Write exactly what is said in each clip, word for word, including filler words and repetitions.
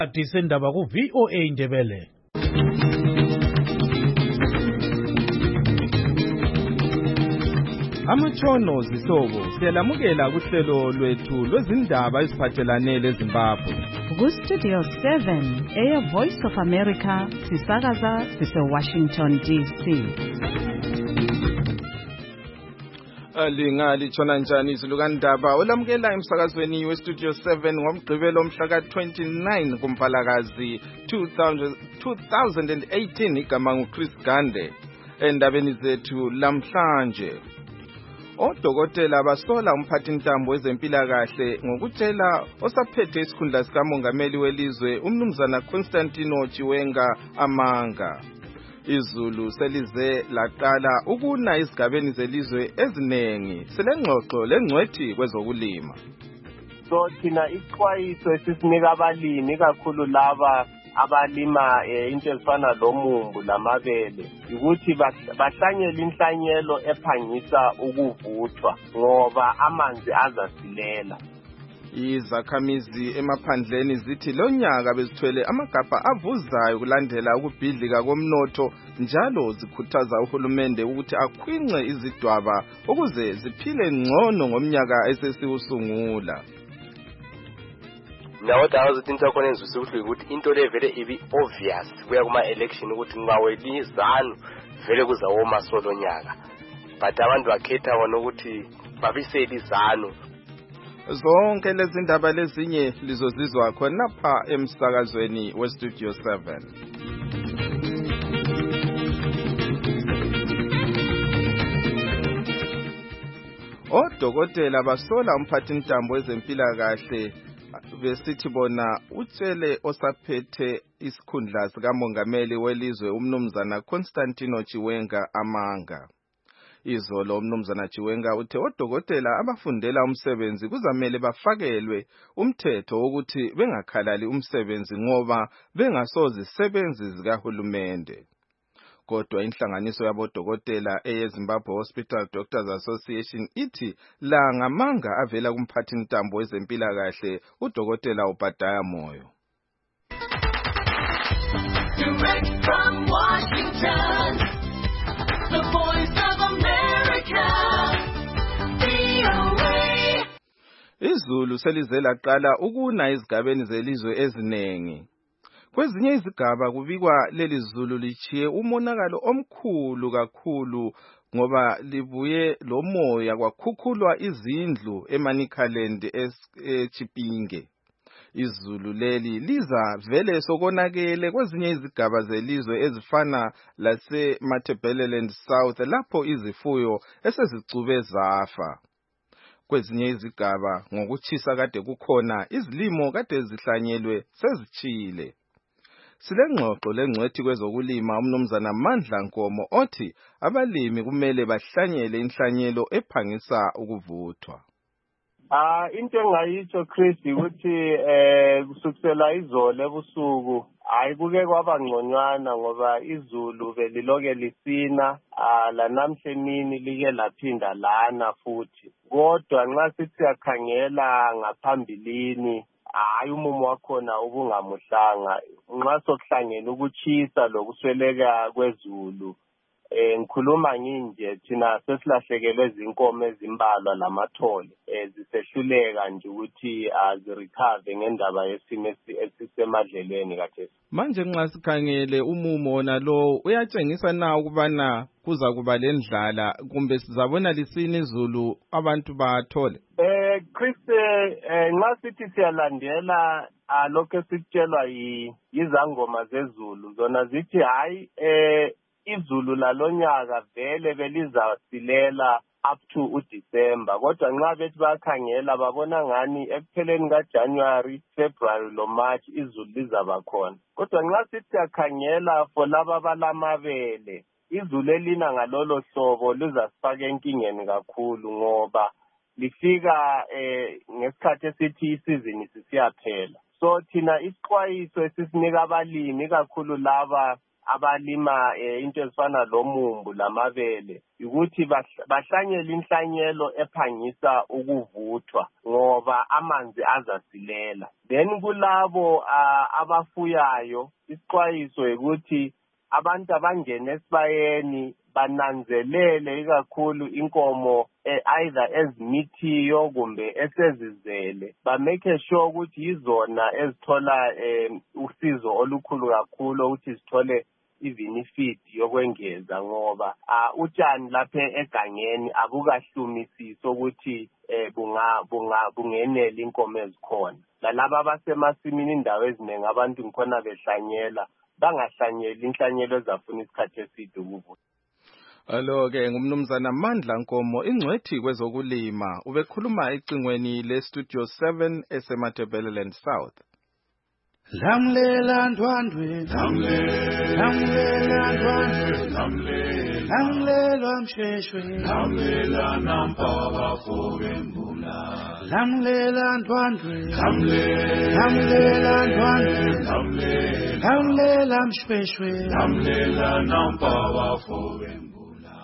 Adisendaba ku V O A Ndebele. Amatshono zisobo siyalamukela kuhlelo lwethu lwezindaba eziphathelane leZimbabwe. Ku Studio seven, Air Voice of America, sisakaza sise Washington D C. Alingali tshona njani izilukandaba olamukela emsakazweni we Studio seven ngomgqibelo mhla ka twenty-nine kuMpalakazi two thousand eighteen igama nguChris Gande. Endabeni zethu lamhlanje, odokotela basola umphathintambo wezempilakahle ngokutshela osaphethe isikhundla sikamongameli welizwe umnumzana Constantino Chiwenga amanga. Izulu selize laqala ukuna izigabeni zelizwe ezinengi. Selengxoxo lengcwethi kwezokulima. So thina ixwayiso esisinika abalimi kakhulu laba abalima into ezifana lomumbu lamabele ukuthi bahlanyele inhlanyelo ephangisa ukuvuthwa ngoba amanzi azasilela. Izakhamizi emaphandleni zithi lonyaka bezithwele amagabha avuzayo kulandela ukubhidlika komnotho, njalo zikhuthaza uhulumende ukuthi akhwince izidwaba ukuze ziphile ngcono ngomnyaka esesiwusungula. Nawo dawo zitinto khona enzuse ukuthi into le vele ibi obvious kuya kuma election ukuthi ngaweli zanu vele kuzawoma solo nyaka, but abantu bakhetha wona ukuthi babiseli zanu. Zonke lezi ndaba lezinye lizozizwa khona pha emsakazweni we Studio seven. Odokotela basola umphathintambo wezempilakahle besithi bona utshele osaphethe isikhundla sikamongameli welizwe umnumzana Constantino Chiwenga amanga. Izolo umnumzana Chiwenga uthe odokotela abafundela umsebenzi kuzamele bafakelwe umthetho wokuthi bengakhalali umsebenzi ngoba bengasozi sebenzi zikahulumende. Kodwa inhlanganiso yabodokotela eyeZimbabwe Hospital Doctors Association ithi la ngamanga avela kumphathintambo wezempilakahle udokotela uBhadaya Moyo. Direct from Washington, the voice of America, V O A. Izulu selize laqala ukuna izigabeni zelizwe ezinengi. Kwezinye izigaba kubikwa leli zulu lichiye umonakalo omkhulu kakhulu ngoba libuye lomoya kwakhukhulwa izindlu eManicaland eChipinge. Izulu leli liza vele sokonakele kwezinye izigaba zelizwe ezifana lase Matabeleland South lapho izifuyo esezicube zafa. Kwezinye izigaba ngokuchisa kade kukhona izilimo kade zihlanyelwe sezichile. Silengxoxo lengcwethi kwezokulima umnumzana Mandla Nkomo othi abalimi kumele bahlanyele inhlanyelo ephangisa ukuvuthwa. Ah into engayitsho Chris ukuthi eh kusukela izolo ebusuku ayikuke kwaba ngconywana ngoba izulu beliloke lisina, ah la namhle emini like laphinda lana futhi. Kodwa nxa sithi siyakhangela ngaphambilini hayi umumo wakhona ubungamuhlanga nxa sokuhlangene ukuchisa lokusweleka kwezulu. Eh ngikhuluma nginje thina sesilahlekelwe izinkomo ezimbalwa lamathole ezisehluleka nje ukuthi azirecover ngendaba yesimo esisemadlelweni kathesi. Manje nxa sikhangele umumo nalo uyatshengisa na ukubana kuza kuba lendlala kumbe sizabona lisini izulu abantu bathole? Eh Chris eh nxa sithi siyalandela lokho esitshelwa yizangoma zezulu zona zithi hayi eh izulu lalonyaka vele belizasilela up to uDecember, kodwa nxa bethi bakhangela babona ngani ekupheleni kaJanuary, February lo March izulu lizaba khona. Kodwa nxa sithi siyakhangela for laba balamabele izulu elina ngalolo hlobo lizasifaka enkingeni kakhulu ngoba lifika eh ngesikhathi esithi isizini sisiyaphela. So thina isixwayiso esisinika abalimi kakhulu laba abalima into ezifana lomumbu lamabele ukuthi bahlanyele inhlanyelo ephangisa ukuvuthwa ngoba amanzi azasilela. Then kulabo abafuyayo isixwayiso ukuthi abantu abangena esibayeni bananzelele ikakhulu inkomo either ezimithiyo kumbe esezizele, ba make sure ukuthi izona ezithola usizo olukhulu kakhulu ukuthi sithole even feed yokwengeza ngoba utshani lapha egangeni abukahlumisisi ukuthi bunga bunga bungenele inkomo ezikhona. Lalabo abasemasimini indawo eziningi abantu ngikhona behlanyela bangahlanyeli inhlanyelo ezafuna isikhathi eside ukuvuna. Alo ke ngumnumzana Mandla Nkomo ingcwethi kwezokulima ubekhuluma ecingweni le Studio seven eseMatebeleland South. Lamlela ndwandwe lamlela lamlela ndwandwe lamlela lamlela msheshwe lamlela nampaba fobembula lamlela ndwandwe lamlela lamlela ndwandwe lamlela lamlela msheshwe lamlela nampaba fobembula.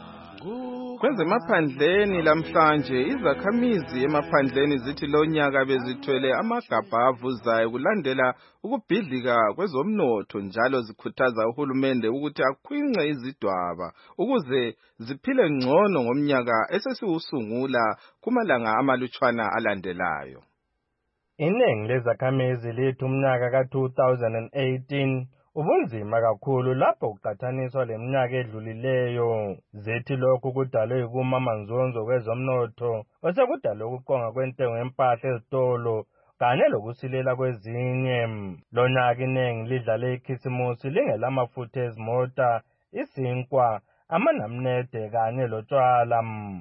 Kwezemaphandleni lamhlanje izakhamizi emaphandleni zithi lonyaka bezithwele amagabha avuzayo kulandela ukubhidlika kwezomnotho njalo zikhuthaza uhulumende ukuthi akhwince izidwaba ukuze ziphile ngcono ngomnyaka esesiwusungula kumalanga amalutshwana alandelayo. Iningi lezakhamizi lithi umnyaka ka two thousand eighteen ubunzima kakhulu lapho kuqhathaniswa leminyaka edlulileyo. Zithi lokhu kudalwe yikumamanzonzo kwezomnotho osekudalwe ukuqonga kwentengo yempahla ezitolo kanye lokusilela kwezinye. Lonyaka iningi lidlale ikhisimusi lingelamafutha ezimota, isinkwa, amanamnede kanye lotshwala.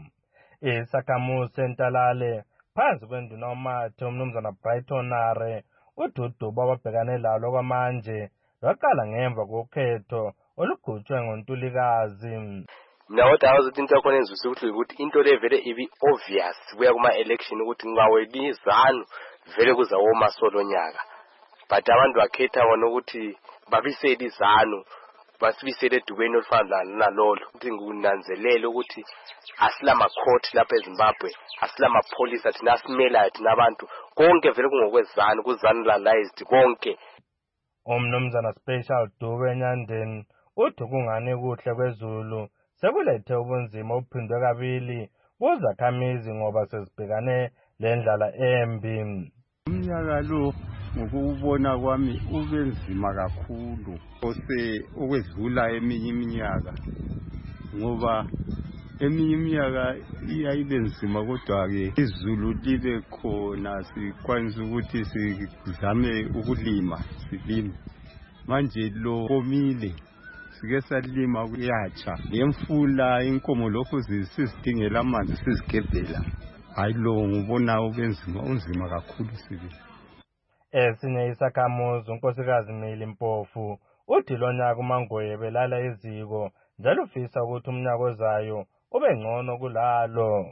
Isakhamuzi sentalale phansi kwenduna umathe umnumzana Brighton Nare ududuba ababhekane lalo kwamanje waqala ngemva kokhetho olugutshwe ngoNtulikazi. Nawo dawo into yakhona enzisa ukuthi ukuthi into le vele ibi obvious kuya kuma election ukuthi ngaweli izanu vele kuzawoma solonyaka. But abantu bakhetha wona ukuthi babisele izanu basibisele edubeni olufana nalolo ukuthi ngunanzelele ukuthi asilama court lapha eZimbabwe asilama police athi nasimela thina abantu konke vele kungokwezanu kuzanalized konke. Umnumzana Special Dube Nyandeni uthi kungane kuhle kwezulu sekulethe ubunzima obuphindwe kabili kuzakhamizi ngoba sezibhekane lendlala embi. Umnyaka lo ngokubona kwami ubenzima kakhulu ose ukwedlula eminye iminyaka ngoba eminye iminyaka iyayibenzima kodwa ke izulu libe khona sikwanisa ukuthi sizame ukulima silime. Manje lo komile sike salima kuyatsha lemfula inkomo lokho zisizidingela amanzi sizigebhela. Hayi lo ngubona ubenzima unzima kakhulu sibe. Esinye isakhamuzi unkosikazi Mili Mpofu uthi lonyaka uMangoye belala eziko njalo ufisa ukuthi umnyaka ozayo ube ngcono kulalo.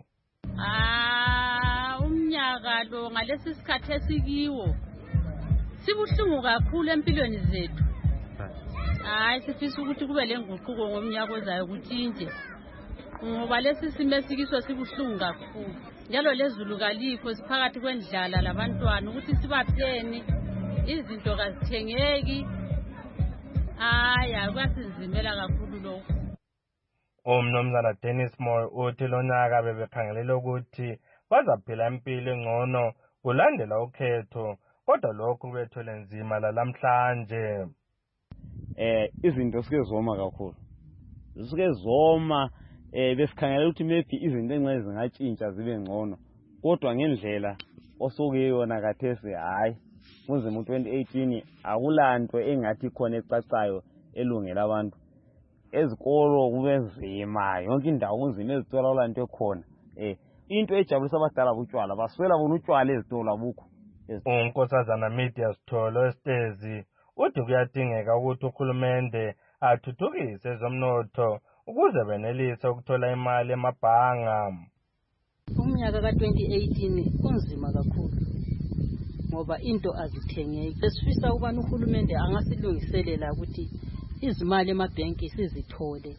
Ah umnyaka lo ngalesi sikhathi esikiwo sibuhlungu kakhulu empilweni zethu. Hayi sifisa ukuthi kube lenguquko ngomnyaka ozayo kutshintshe ngoba lesi simo esikiso sibuhlungu kakhulu njalo lezulu kalikho siphakathi kwendlala labantwana ukuthi sibapheni izinto kazithengeki. Aya kwasinzimela kakhulu lokho. Umnumzana Dennis Moyo uthi lonyaka bebekhangelela ukuthi bazaphila impilo engcono kulandela ukhetho kodwa lokho bethole nzima lalamhlanje. Eh izinto sike zoma kakhulu. Sike zoma eh besikhangela ukuthi maybe izinto encane zingatshintsha zibe ngcono kodwa ngendlela osoke yona kathesi hayi kuze mu twenty eighteen akulanto engathi khona ecacayo elungela abantu. Ezikolo kube nzima yonke indawo kunzima ezithola olanto ekhona. Eh into ejabulisa abadala butshwala baswela bona utshwala ezitolo abukho. Unkosazana Media Sitholo Estezi uthi kuyadingeka ukuthi uhulumende athuthukise ezomnotho ukuze benelise ukuthola imali emabhanga. Umnyaka ka twenty eighteen unzima kakhulu ngoba into azithengeki. Sesifisa ukubana uhulumende angasilungiselela ukuthi izimali emabhenki sizithole.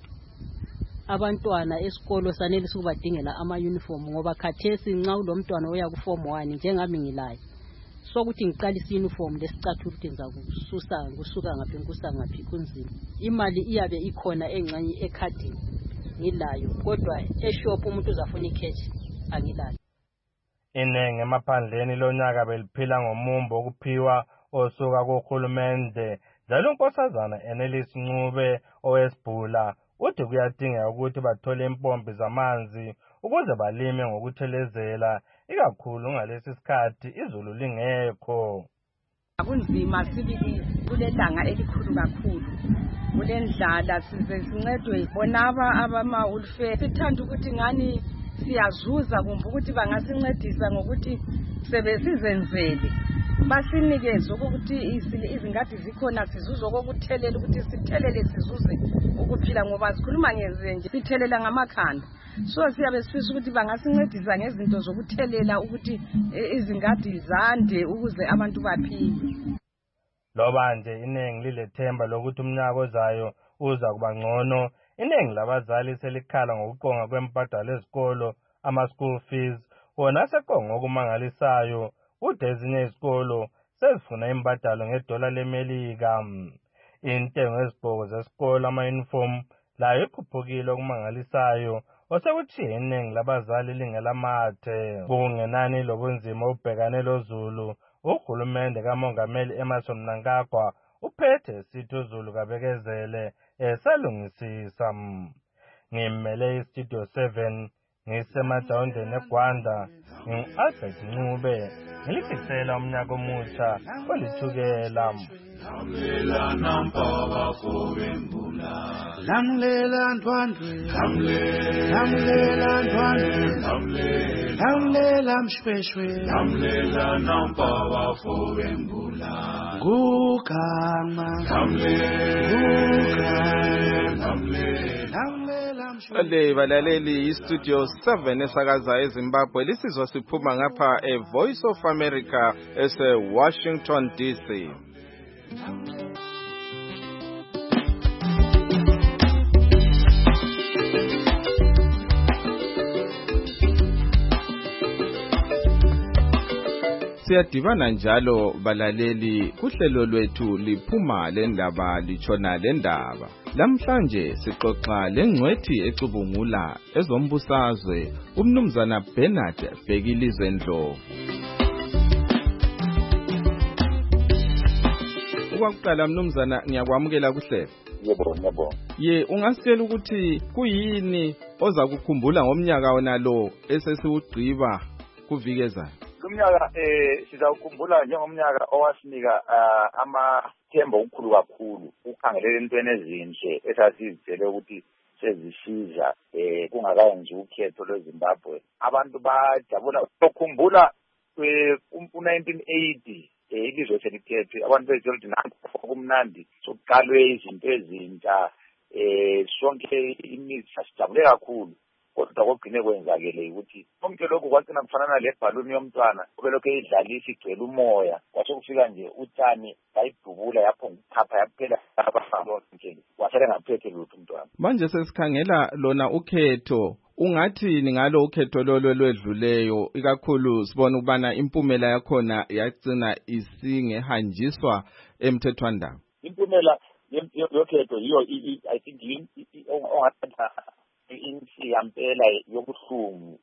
Abantwana esikolo sanele sikubadingela ama-uniform ngoba khathesi nxa ulomntwana oya ku form one njengami ngilayo. Sokuthi ngiqalisa uniform lesicathu ukuthi ngizakususa kusuka ngaphi ngikusa ngaphi kunzima. Imali iyabe ikhona encane ekhadini ngilayo kodwa eshop umuntu uzafuna icash angilayo. Inenge emaphandleni lonyaka beliphila ngomumbo okuphiwa osuka kuhulumende njalo unkosazana Enelis Ncube owesibhula uthi kuyadingeka ukuthi bathole impompi zamanzi ukuze balime ngokuthelezela ikakhulu ngalesi sikhathi izulu lingekho. Kunzima sibili kulelanga elikhulu kakhulu. Kulendlala size sincedwe bonaba abama ulfe. Sithanda ukuthi ngani siyazuza kumbe ukuthi bangasincedisa ngokuthi sebesizenzele. Basinikeze ukuthi izingadi zikhona sizuzo kokuthelela ukuthi sithelele sizuze ukuphila ngoba sikhuluma ngezenje sithelela ngamakhanda. So siyabe sifisa ukuthi bangasincedisa ngezinto zokuthelela ukuthi izingadi zande ukuze abantu baphile. Loba nje inengi lilethemba lokuthi umnyaka ozayo uza kuba ngcono, inengi labazali selikhala ngokuqonga kwempadalo ezikolo ama-school fees wona sekonga okumangalisayo kude ezinye izikolo sezifuna imbadalo ngedola lemelika. Intengo yezigqoko zesikolo ama-uniform layo ikhuphukile okumangalisayo osekuthiye iningi labazali lingelamathe. Kungenani lobunzima ubhekane lozulu uhulumende kamongameli Emmerson Mnangagwa uphethe sithi uZulu kabekezele esalungisisa. Ngimele istudio seven ngisemajawundeni eGwanda ngi-Albert Ncube ngilifisela umnyaka omutsha olithukela. Lamlela nampaba fobembula Lamlela ndwandwe Lamlela ndwandwe Lamlela mshweshwe Lamlela nampaba fobembula Gukama Lamlela Le balaleli istudio seven esakaza eZimbabwe lisizwa siphuma ngapha e Voice of America ese Washington D C. Siyadibana njalo balaleli kuhlelo lwethu liphuma lendaba lichona lendaba. Lamhlanje sixoxa lengcwethi ecubungula ezombusazwe umnumzana Bernard Bhekilizwe Ndlovu. Ukwakuqala mnumzana ngiyakwamukela kuhlelo. Yebo yebo. Ye ungasitshela ukuthi kuyini oza kukhumbula ngomnyaka wona lo esesiwugqiba kuvikeza? Kumnyaka eh sizawukhumbula njengomnyaka owasinika amathemba okukhulu kakhulu ukhangelela entweni ezinhle esasizitshele ukuthi sezisiza eh kungakayenzi ukhetho lweZimbabwe. Abantu bajabula ukukhumbula ku-nineteen eighty eh ilizwe selithethwe abantu bezitshela ukuthi nanku kumnandi sokuqalwe izinto ezintsha eh sonke imizi sasijabule kakhulu. Kodwa kokugcine kwenzakele ukuthi konke lokhu kwagcina kufanana lebhaluni yomntwana ubelokho idlalisa igcwele umoya kwasokufika nje utshani bayidubula yapho ngikuphapha yaphela abafalo nje wasele ngaphethe lutho umntwana. Manje sesikhangela lona ukhetho ungathini ngalo ukhetho lolo lwedluleyo ikakhulu sibona ukubana impumela yakhona yagcina isingehanjiswa emthethwandaba. Impumela yokhetho yiyo I think ongathatha insi yampela yobuhlungu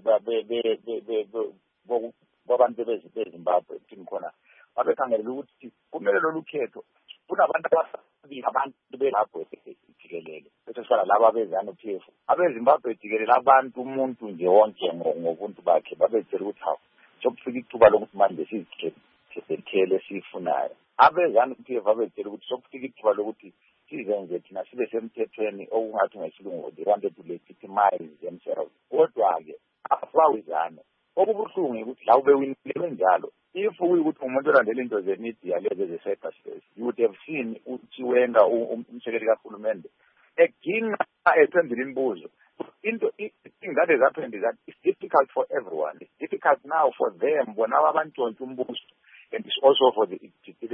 babantu beZimbabwe thini khona babekhangelela ukuthi kumele lolu khetho kunabantu ababili abantu belapho jikelele bese sala laba bezana P F abeZimbabwe jikelele abantu umuntu nje wonke ngobuntu bakhe babetshela ukuthi hawu sokufika ithuba lokuthi manje sizithele sifunayo abezana P F babetshela ukuthi sokufika ithuba lokuthi sizenze thina sibe semthethweni okungathi ngesilungu they wanted to legitimize themselves. Kodwa-ke abawizana okubuhlungu ukuthi la ubewinile njalo if uyukuthi umuntu olandela into ze-media lezi ze-cyberspace you would have seen uthi wenga umsekeli kahulumende eginga ephendula imibuzo into thing that has happened is that it's difficult for everyone. It's difficult now for them bona abantshontsha umbuso and it's also for the it's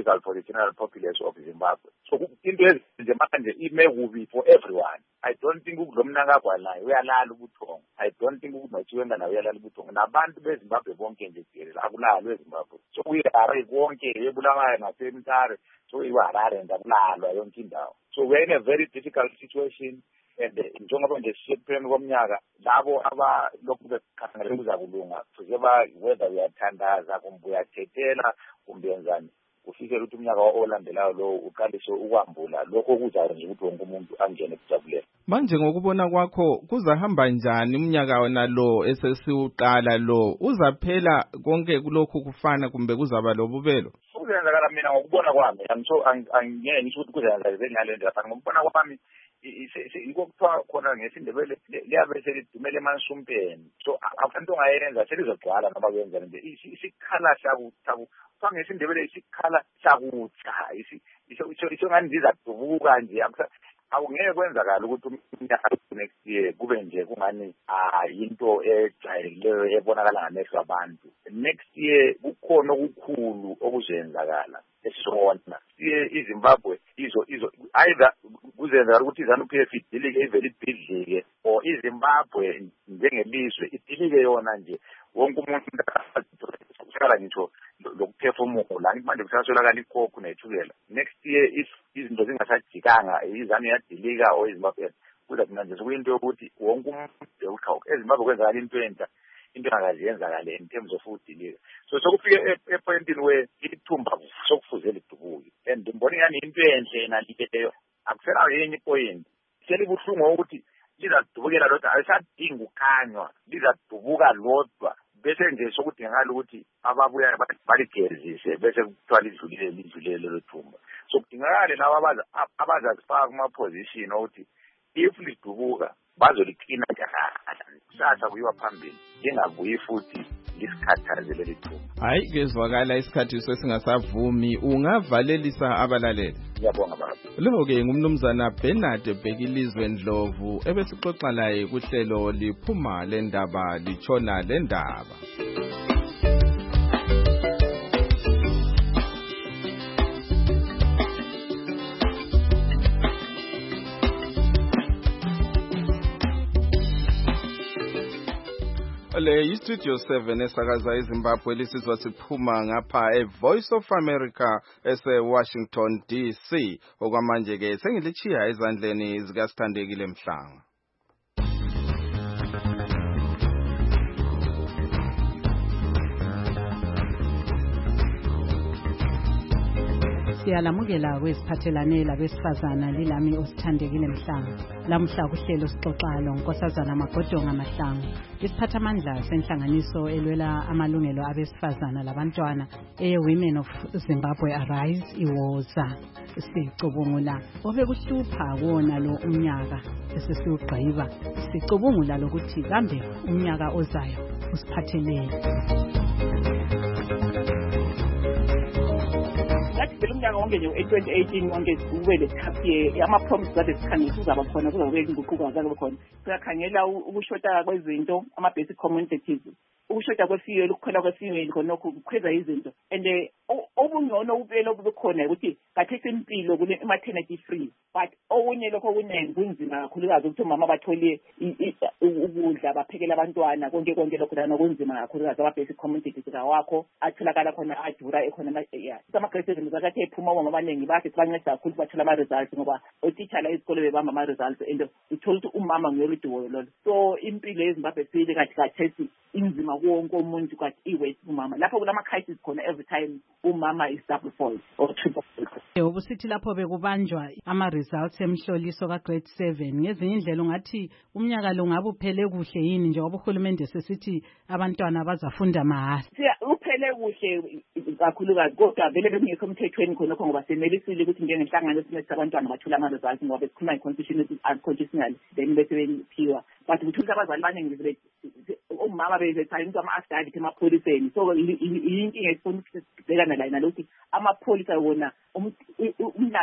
difficult for the general populace of Zimbabwe. So into ezinje manje ime kubi for everyone. I don't think ukulomnangagwa nayo uyalala ubuthongo. I don't think ukunochiwenga nayo uyalala ubuthongo. Nabantu beZimbabwe bonke nje jikelele akulalwe eZimbabwe. So uyaRare konke ebulamayo naseMtare. So uyaRare ndakulalwa yonke indawo. So we're in a very difficult situation. And njengoba nje sipheleni komnyaka labo aba lokhu bekhangela kuzakulunga kuzeba whether uyathandaza kumbe uyathethela kumbe yenzani ufike ukuthi umnyaka olandelayo lo uqalise ukwambula lokho kuzayo nje ukuthi wonke umuntu angene kujabulele. Manje ngokubona kwakho kuzahamba njani umnyaka wona lo esesiuqala lo uzaphela konke kulokhu kufana kumbe kuzaba lobubelo? Kuzenzakala mina ngokubona kwami angisho angiyeke ngisho ukuthi kuzenzakala ngale nto afana ngokubona kwami ikokuthiwa khona ngesindebele liyabe selidumele emansumpeni. So akufanele ongayenza selizogcwala noma kuyenzani nje isikhala sakuthaku kuthiwa ngesindebele isikhala sakutha isho ngani ndizadubuka nje akungeke kwenzakala ukuthi umnyaka next year kube nje kungani yinto ejwayelekileyo ebonakala ngamehlo abantu. Next year kukhona okukhulu okuzenzakala esizona siye iZimbabwe izo izo either kuzenzakala ukuthi iZANU-P F idilike ivele ibhidlike or iZimbabwe njengelizwe idilike yona nje wonke umuntu usala ngitsho lokuphefumula manje kusaswelakala ikhokho nethukela. Next year izinto zingasajikanga iZANU yadilika or iZimbabwe kuza kunanje kuyinto yokuthi wonke umuntu uqhawuka eZimbabwe kwenzakala into entsha into engaziyenzakala in terms of udilika. So sokufike epointini we ithumba sokufuze lidubuke and ngibona yani into enhle nalikeyo akusela yenye point selibuhlungu ukuthi lizadubukela lodwa ayisadinga ukhanywa lizadubuka lodwa bese nje sokudingakala ukuthi ababuya baligezise bese kuthiwa lidlulile lidlulile lelo thumba. So kudingakala labo abaza abazazifaka kuma position ukuthi if lidubuka bazoliklina kanjani kusasa kuyiwa phambili lingabuyi futhi lisikhathaze leli thuba. Hayi kezwakala isikhathi sesingasavumi ungavalelisa abalaleli. Ngiyabonga baba. Lo ke ngumnumzana Bernard Bhekilizwe Ndlovu ebesixoxa naye kuhlelo liphuma lendaba lichona lendaba. Le iStudio seven esakaza eZimbabwe lisizwa siphuma ngapha eVoice of America ese Washington D C okwamanje ke sengilichiya ezandleni zikaSthandekile Mhlanga. Siyalamukela kwesiphathelane labesifazana lilami osithandekile Mhlanga. Lamhla kuhlelo sixoxa lo Nkosazana Magodonga Mahlangu. Isiphathamandla senhlanganiso elwela amalungelo abesifazana labantwana e Women of Zimbabwe Arise iwoza sicubungula obekuhlupha kuona lo umnyaka esesiugqiba sicubungula lokuthi kambe umnyaka ozayo usiphathelene. Umnyaka wonke nje twenty eighteen wonke kube lesikhathi ama-promise kade sikhangela kuzaba khona kuzabe inguquko zabe khona siyakhangela ukushota kwezinto ama-basic commodities ukushoda kwe-fuel ukukhwela kwe-fuel khonokho kukhweza izinto and obungcono ubuyela obukhona ukuthi kathesi impilo kule maternity free but okunye lokho kunengi kunzima kakhulukazi ukuthi umama bathole ukudla baphekela abantwana konke konke lokho lana kunzima kakhulukazi ama-basic commodities wakho atholakala khona adura ekhona sama-grade zakathi ephuma omama abaningi bathi sibanceda kakhulu bathola ama-results ngoba otitshala izikole bebamba ama-results and uthola ukuthi umama ngiyoluduwo lolo so impilo yeZimbabwe sile kathi kathesi inzima wonke umuntu kwathi iweight umama lapho kulama-crisis khona every time umama is double fault or triple fault. Ubusithi lapho bekubanjwa ama-results emhloliso ka-grade seven ngezinye indlela ungathi umnyaka lo ngabe uphele kuhle yini njengoba uhulumende sesithi abantwana bazafunda mahhala. Uphele kuhle kakhulukazi kodwa vele bekungekho emthethweni khonokho ngoba senelisile ukuthi njengenhlangano esimethisa abantwana bathole ama-results ngoba besikhuluma i-constitution unconstitutional then bese bephiwa but kuthusa abazali abaningi umama bezethayini ukuthi ama-affidavit emapholiseni so yinkinga esifuna ukubhekana layo nalokuthi amapholisa wona umnyango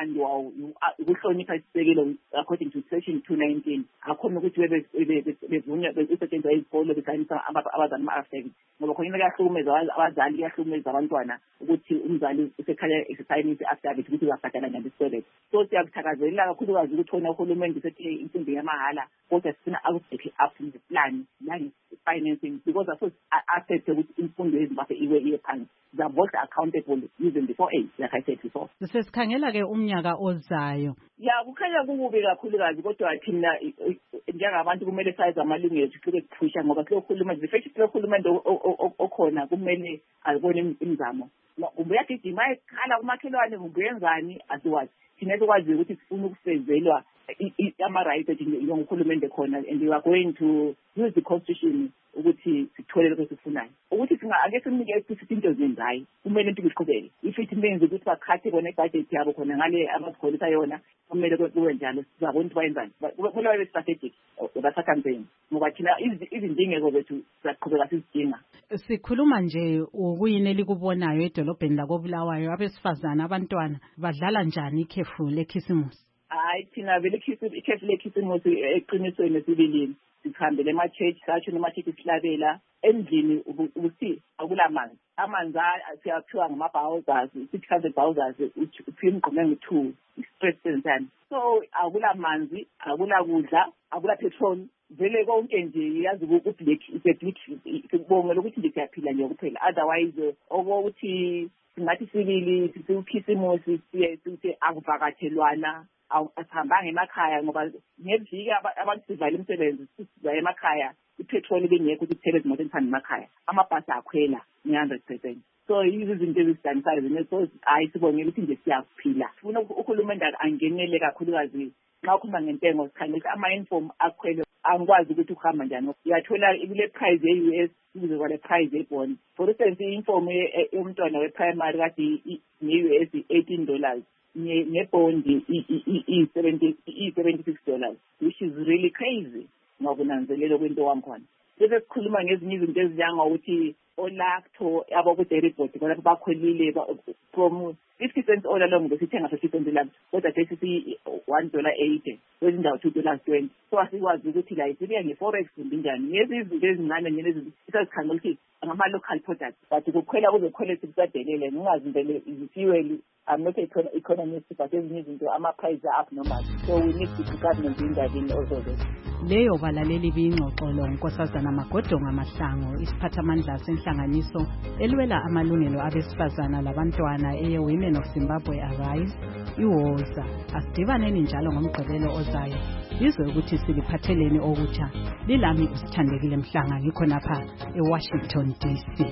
umlando ukuhlonipha isisekelo according to section two nineteen akhona ukuthi bevunywa besetshenziswa izikole bekhanyisa abazali ama-affect ngoba khona kuyahlukumeza abazali kuyahlukumeza abantwana ukuthi umzali usekhaya exercise affidavit ukuthi uzabhadala njani isikweletu. So siyakuthakazelela kakhulukazi ukuthi khona uhulumende sethi imfundo yamahhala kodwa sifuna akubheke up neplan nange-financing because aso accepte ukuthi imfundo yeZimbabwe iwe iye phansi. They are both accountable even before age, like I said before. Sesikhangela ke umnyaka ozayo. Ya kukhanya kukubi kakhulukazi kodwa thina njengabantu kumele sayize amalungelo siqhubeke siphusha ngoba kulo hulumende befethi kulo hulumende okhona kumele ayibone imizamo. Kumbuya gijima ekhala kumakhelwane kumbuyenzani asiwazi. Thina sikwazi ukuthi sifuna ukufezelwa ama-rights ethi ngohulumende khona and we are going to use the constitution ukuthi sithole lokho sifunayo ukuthi ake simnike isifiso into ezenzayo kumele into iqhubeke if it means ukuthi bakhathe kona ibudget yabo khona ngale abazikholisa yona kumele kube njalo sizabona ukuthi bayenzani kumele babe strategic basa campaign ngoba thina izindingeko zethu siyaqhubeka sizidinga. Sikhuluma nje ukuyini elikubonayo edolobheni lakoBulawayo abesifazana abantwana badlala njani ikhefu lekhisimusi? Hayi thina vele ikhefu lekhisimusi eqinisweni esibilini sihambele ema-church satsho nema-church sihlabela endlini ukuthi akulamanzi amanzi siyaphiwa ngama-bowsers six hundred bowsers uphiwa imgqomo engu-two i-stress sensani so akulamanzi akulakudla akula-petrol vele konke nje yazi ublack is-a-black sibongela ukuthi nje siyaphila nje kuphela otherwise okokuthi singathi sibili sikhisimusi siye sithi akuvakathelwana asihambanga emakhaya ngoba ngeviki abantu sivala imisebenzi sisiza emakhaya ipetrol bengekho ukuthi kuthele izimoto ezihamba emakhaya amabhasi akhwela one hundred percent. So yizo izinto ezidanisayo zine so hayi sibongela ukuthi nje siyaphila sifuna uhulumende angenele kakhulukazi xa ukhuluma ngentengo sikhangela ama-inform akhwele angikwazi ukuthi ukuhamba njani uyathola kule price ye-U S ukuze kwale price ye-bond for instance i-inform yomntwana we-primary kade ne-U S eighteen dollars ne-bond i-seventy-six dollars which is really crazy ngokunanzelela kwento wami khona. Bese sikhuluma ngezinye izinto ezinjengokuthi olacto abaku-dairy board bona bakhwelile from fifty cents all along besithenga fifty cents lacto kodwa sesithi one dollar eighty kwezindawo two dollars twenty so asikwazi ukuthi la isibuya nge-forex njani ngezi izinto ezincane nje lezi sisazikhangela ukuthi ngama-local products but kukhwela kuzokhwela sikusadelele ngingazimbele izi-fuel. I'm not an economist but ezinye izinto ama-price up normal so we need to government indabeni also this. Leyo balaleli biyingxoxolo unkosazana Magodonga Mahlangu isiphathamandla senhlanganiso elwela amalungelo abesifazana labantwana eye-Women of Zimbabwe Arise iwoza. Asidibaneni njalo ngomgqibelo ozayo izwe ukuthi siliphatheleni okutsha. Lilami usithandekile Mhlanga ngikho napha eWashington D C.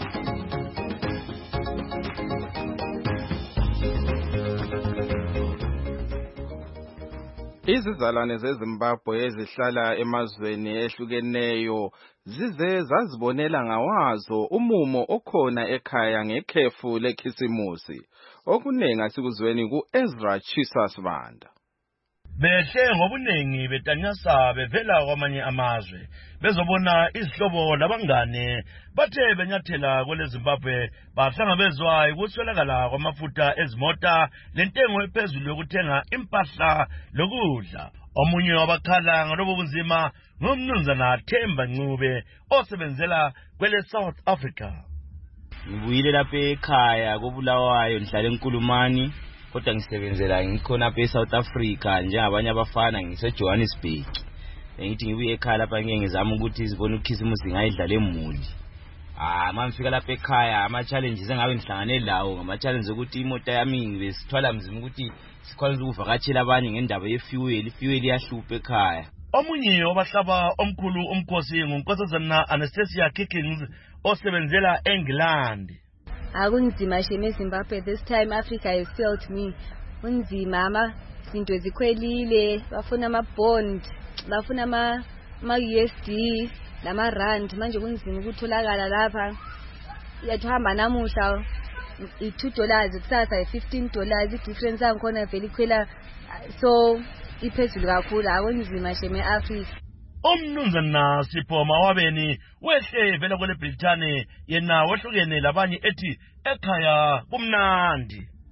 Izizalwane zeZimbabwe ezihlala emazweni ehlukeneyo zize zazibonela ngawazo umumo okhona ekhaya ngekhefu lekhisimusi. Okuningi asikuzweni ku-Ezra Chisasibanda. Behle ngobuningi betanyasa bevela kwamanye amazwe bezobona izihlobo labangane bathe benyathela kwele Zimbabwe bahlangabezwa ukuswelakala kwamafutha ezimota lentengo ephezulu yokuthenga impahla lokudla. Omunye wabakhala ngalobo bunzima ngumnumzana Themba Ncube osebenzela kwele South Africa. Ngibuyile lapha ekhaya koBulawayo ngihlala eNkulumani kodwa ngisebenzela ngikhona lapha eSouth Africa njengabanye abafana ngiseJohannesburg. Ngithi ngibuye ekhaya lapha ngeke ngizama ukuthi izibone ukhisimusi ngayidlala emuli. Ah mangifika lapha ekhaya ama challenges engabe ngihlangane lawo ngama challenges ukuthi imoto yami ngisithwala mzima ukuthi sikwazi ukuvakatshela abanye ngendaba yefuel ifuel iyahlupha ekhaya. Omunye wabahlaba omkhulu umkhosi ngunkosazana Anastasia Kickings osebenzela eNgland. Akunzima sheme eZimbabwe this time Africa has failed me. Unzima ama zinto zikhwelile bafuna ama bond bafuna ama ma U S D lama rand manje kunzima ukutholakala lapha. Yathamba namuhla i-two dollars kusasa i-fifteen dollars i-difference yakhona vele ikhwela so iphezulu kakhulu akunzima sheme Africa. Umnumzana Sipho Mawabeni wehle vela kwele Britain yena wehlukene labanye ethi ekhaya kumnandi.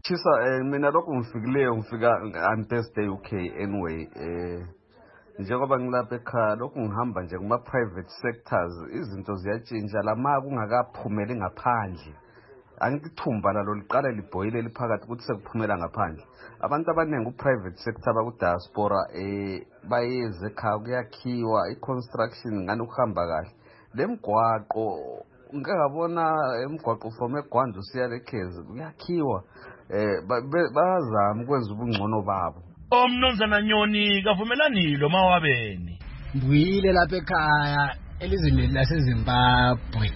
Chisa eh mina lokho ngifikileyo ngifika on Thursday okay anyway eh njengoba ngilapha ekhaya lokho ngihamba nje kuma private sectors izinto ziyatshintsha lama kungakaphumeli ngaphandle angikuthumba lalo liqala libhoyile liphakathi ukuthi sekuphumela ngaphandle abantu abaningi ku private sector baku diaspora eh bayeze ekhaya kuyakhiwa iconstruction ngani ukuhamba kahle lemgwaqo ngiyabona emgwaqo from eGwanda usiya lekhezi kuyakhiwa eh bazama ukwenza ubungcono babo. Omnumzana Nyoni kavumelanilo mawabeni. Mbuyile lapha ekhaya elizweni laseZimbabwe.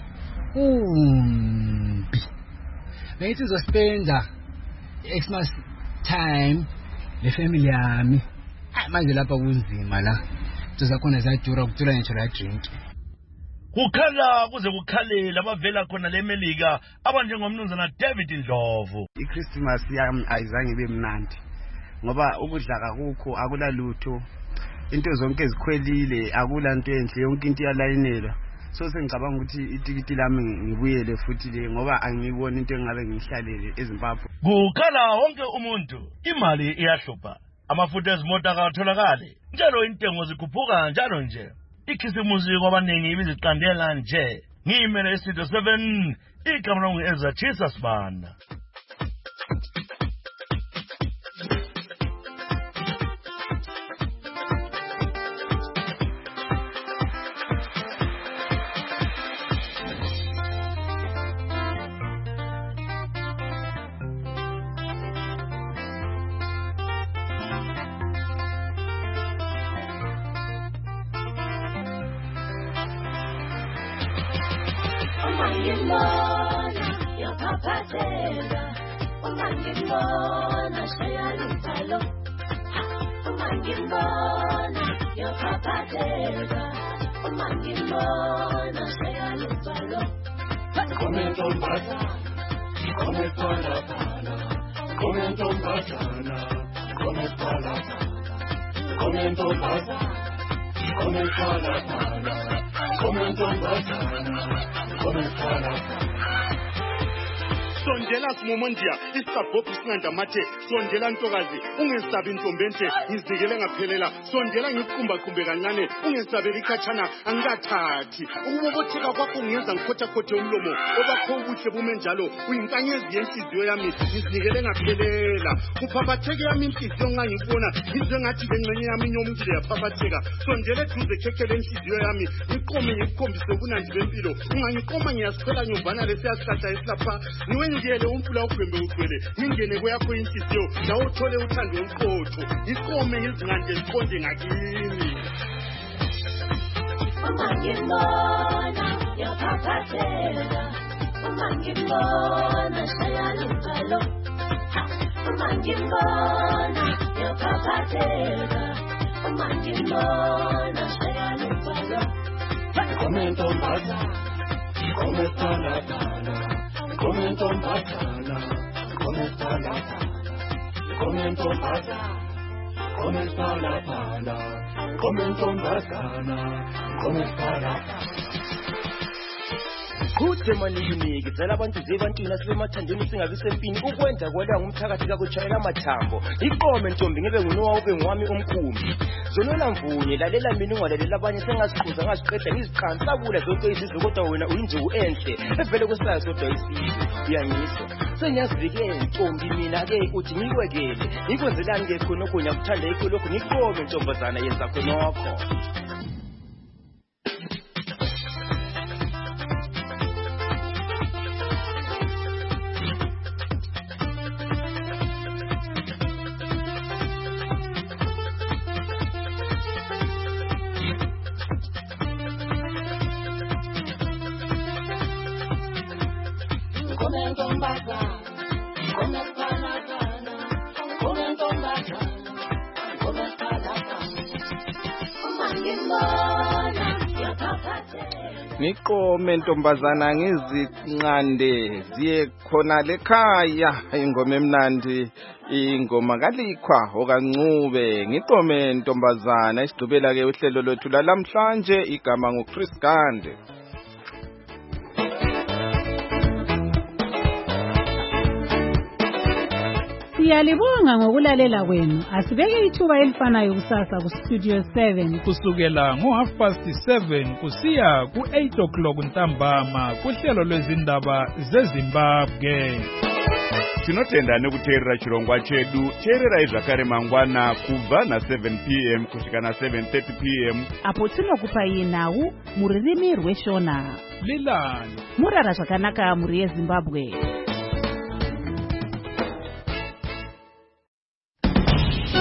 Umbi. Beyithi uzospenda Xmas time le family yami. Manje lapha kunzima la. Sizakhona ziyadura ukuthola ngisho la drink. Kukhala kuze kukhalela abavela khona leMelika abanjengomnumzana David Ndlovu. iChristmas yami ayizange ibe mnandi ngoba ukudla akukho akulalutho into zonke ezikhwelile akulanto enhle yonke into yalayinela so sengicabanga ukuthi itikiti lami ngibuyele futhi le ngoba angiboni into engabe ngihlalele eZimbabwe. Kukhala wonke umuntu imali iyahlupha amafutha ezimoto akatholakale njalo intengo zikhuphuka njalo nje. Ikhisimusi kwabaningi ibiziqandela nje ngimele isitho seven igama longu Ezra Chisa Sibanda. Umangibona yaphaphazela umangibona shayalutalo umangibona yaphaphazela umangibona shayalutalo Comento mbasa comento la pana comento mbasa comento la pana comento mbasa comento la pana comento mbasa Sondela simomondia isabhophi singandamathe sondela ntokazi ungesabi intombente ngizikele ngaphelela sondela ngiqhumba qhumbe kancane ungesabeli ikhatshana angikathathi ukubobotheka kwakho ngiyenza ngikhotha khothe umlomo obakho ubuhle bume njalo uyinkanyezi yenhliziyo yami ngizikele ngaphelela kuphaphatheke yami inhliziyo nxa ngikubona ngizwe ngathi lengxenye yami inyomukile yaphaphatheka sondela eduze khekhele inhliziyo yami ngiqome ngikukhombise ubunandi bempilo ungangiqoma ngiyasikhwela nyumbana lesiyasihlahla esilapha ngiyele umfula ukwembe ugcwele ngingene kweyakho inhliziyo lawo uthole uthando oluqotho iqome ngizingande ziqonde ngakini umangibona yaphaphazela umangibona shayalutalo umangibona yaphaphazela umangibona shayalutalo Comento mbasa comento la pana Comento mbasana comento la pana Comento mbasa comento la pana Comento mbasana comento la pana Kude manje unique zela abantu zebantwini asibemathandeni singabi sempini ukwenza kwela ngumthakathi kakuchayela amathambo iqome ntombi ngebe ngunowa ube ngwami umkhumbi zonela mvunye lalela mina ungalalela abanye sengasikhuza ngasiqeda ngiziqhansabula zonke izizwe kodwa wena uyinjuku enhle evele kusayo sodwa isizwe uyangisho sengiyazivikela ntombi mina ke uthi ngikwekele ngikwenzelani ke khonokho ngiyakuthanda ikho lokho ngiqome ntombazana yenza khonokho Niqome ntombazana ngizinqande ziye khona lekhaya ingoma emnandi ingoma kalikwa okancube ngiqome ntombazana isidubela ke uhlelo lwethu lalamhlanje igama nguChris Gande Siyalibonga ngokulalela kwenu. Asibeke ithuba elifanayo kusasa ku Studio seven kusukela ngo half past seven kusiya ku eight o'clock ntambama kuhlelo lwezindaba zeZimbabwe. Tinotenda nekuteerera chirongwa chedu. Teererai zvakare mangwana kubva na seven p m kusvika na seven thirty p m apo tinokupai nhau muririmi rweshona. Lilani murara zvakanaka muri yeZimbabwe.